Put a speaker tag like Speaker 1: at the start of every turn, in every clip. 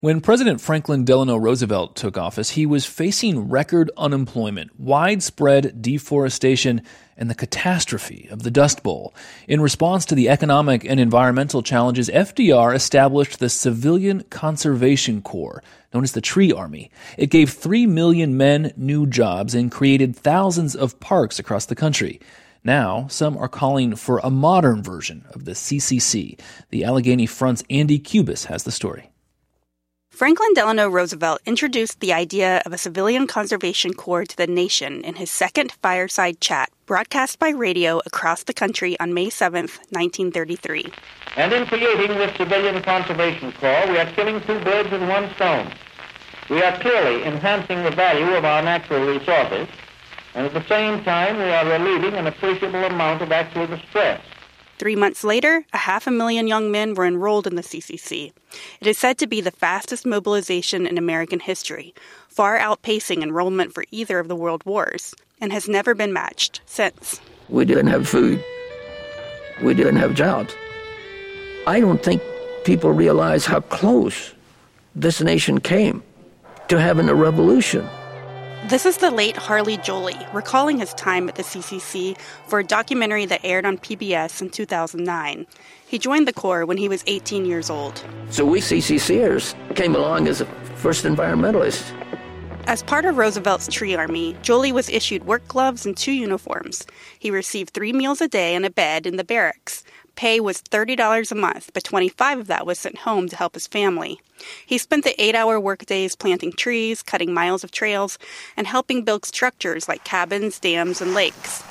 Speaker 1: When President Franklin Delano Roosevelt took office, he was facing record unemployment, widespread deforestation, and the catastrophe of the Dust Bowl. In response to the economic and environmental challenges, FDR established the Civilian Conservation Corps, known as the Tree Army. It gave 3 million men new jobs and created thousands of parks across the country. Now, some are calling for a modern version of the CCC. The Allegheny Front's Andy Cubis has the story.
Speaker 2: Franklin Delano Roosevelt introduced the idea of a civilian conservation corps to the nation in his second fireside chat, broadcast by radio across the country on May 7, 1933.
Speaker 3: And in creating this civilian conservation corps, we are killing two birds with one stone. We are clearly enhancing the value of our natural resources, and at the same time we are relieving an appreciable amount of actual distress.
Speaker 2: 3 months later, 500,000 young men were enrolled in the CCC. It is said to be the fastest mobilization in American history, far outpacing enrollment for either of the world wars, and has never been matched since.
Speaker 4: We didn't have food. We didn't have jobs. I don't think people realize how close this nation came to having a revolution.
Speaker 2: This is the late Harley Jolie, recalling his time at the CCC for a documentary that aired on PBS in 2009. He joined the Corps when he was 18 years old.
Speaker 4: So we CCCers came along as the first environmentalists.
Speaker 2: As part of Roosevelt's Tree Army, Jolie was issued work gloves and 2 uniforms. He received 3 meals a day and a bed in the barracks. Pay was $30 a month, but $25 of that was sent home to help his family. He spent the 8-hour workdays planting trees, cutting miles of trails, and helping build structures like cabins, dams, and lakes.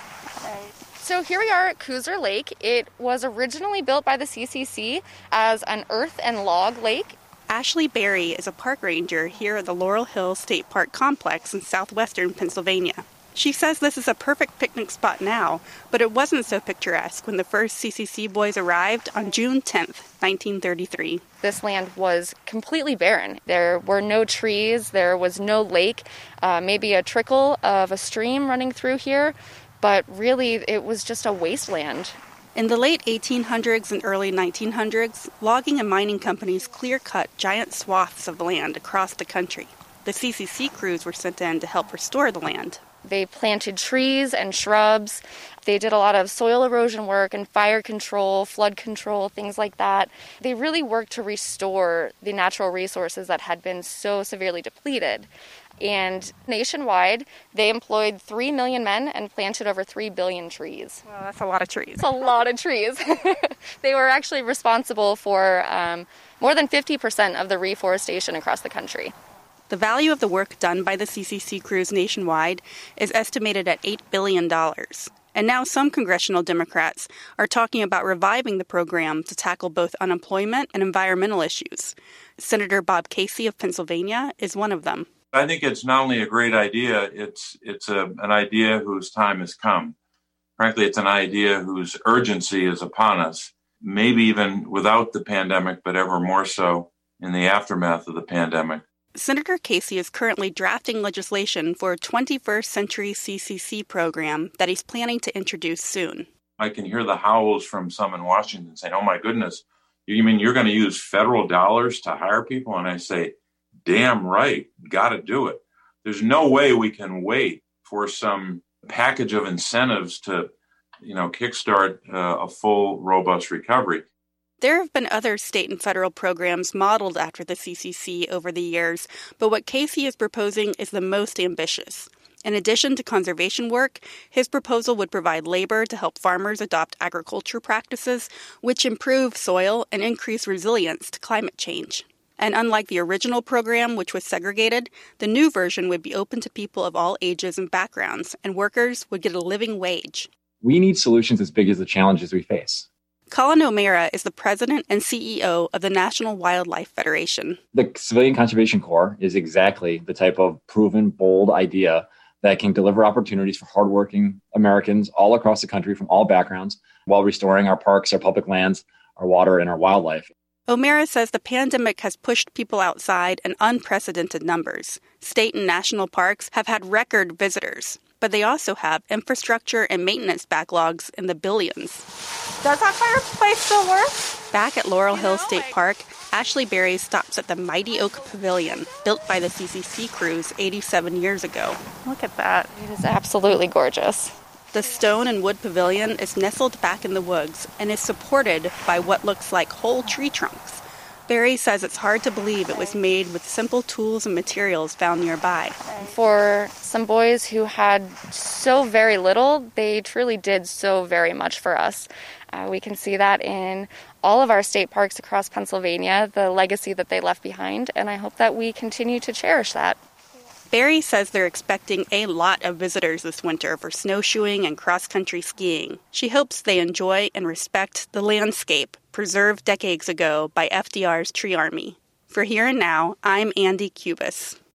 Speaker 5: So here we are at Cooser Lake. It was originally built by the CCC as an earth and log lake.
Speaker 2: Ashley Berry is a park ranger here at the Laurel Hill State Park Complex in southwestern Pennsylvania. She says this is a perfect picnic spot now, but it wasn't so picturesque when the first CCC boys arrived on June 10th, 1933.
Speaker 5: This land was completely barren. There were no trees, there was no lake, maybe a trickle of a stream running through here, but really it was just a wasteland.
Speaker 2: In the late 1800s and early 1900s, logging and mining companies clear-cut giant swaths of land across the country. The CCC crews were sent in to help restore the land.
Speaker 5: They planted trees and shrubs. They did a lot of soil erosion work and fire control, flood control, things like that. They really worked to restore the natural resources that had been so severely depleted. And nationwide, they employed 3 million men and planted over 3 billion trees.
Speaker 2: Well, that's a lot of trees.
Speaker 5: That's a lot of trees. They were actually responsible for more than 50% of the reforestation across the country.
Speaker 2: The value of the work done by the CCC crews nationwide is estimated at $8 billion. And now some congressional Democrats are talking about reviving the program to tackle both unemployment and environmental issues. Senator Bob Casey of Pennsylvania is one of them.
Speaker 6: I think it's not only a great idea, it's an idea whose time has come. Frankly, it's an idea whose urgency is upon us, maybe even without the pandemic, but ever more so in the aftermath of the pandemic.
Speaker 2: Senator Casey is currently drafting legislation for a 21st century CCC program that he's planning to introduce soon.
Speaker 6: I can hear the howls from some in Washington saying, oh my goodness, you mean you're going to use federal dollars to hire people? And I say, damn right, got to do it. There's no way we can wait for some package of incentives to, kickstart a full, robust recovery.
Speaker 2: There have been other state and federal programs modeled after the CCC over the years, but what Casey is proposing is the most ambitious. In addition to conservation work, his proposal would provide labor to help farmers adopt agriculture practices, which improve soil and increase resilience to climate change. And unlike the original program, which was segregated, the new version would be open to people of all ages and backgrounds, and workers would get a living wage.
Speaker 7: We need solutions as big as the challenges we face.
Speaker 2: Colin O'Mara is the president and CEO of the National Wildlife Federation.
Speaker 7: The Civilian Conservation Corps is exactly the type of proven, bold idea that can deliver opportunities for hardworking Americans all across the country from all backgrounds while restoring our parks, our public lands, our water, and our wildlife.
Speaker 2: O'Mara says the pandemic has pushed people outside in unprecedented numbers. State and national parks have had record visitors. but they also have infrastructure and maintenance backlogs in the billions.
Speaker 8: Does that fireplace still work?
Speaker 2: Back at Laurel Hill State Park, Ashley Berry stops at the Mighty Oak Pavilion, built by the CCC crews 87 years ago.
Speaker 8: Look at that.
Speaker 5: It is absolutely gorgeous.
Speaker 2: The stone and wood pavilion is nestled back in the woods and is supported by what looks like whole tree trunks. Berry says it's hard to believe it was made with simple tools and materials found nearby.
Speaker 5: For some boys who had so very little, they truly did so very much for us. We can see that in all of our state parks across Pennsylvania, the legacy that they left behind, and I hope that we continue to cherish that.
Speaker 2: Berry says they're expecting a lot of visitors this winter for snowshoeing and cross-country skiing. She hopes they enjoy and respect the landscape preserved decades ago by FDR's Tree Army. For Here and Now, I'm Andy Cubis.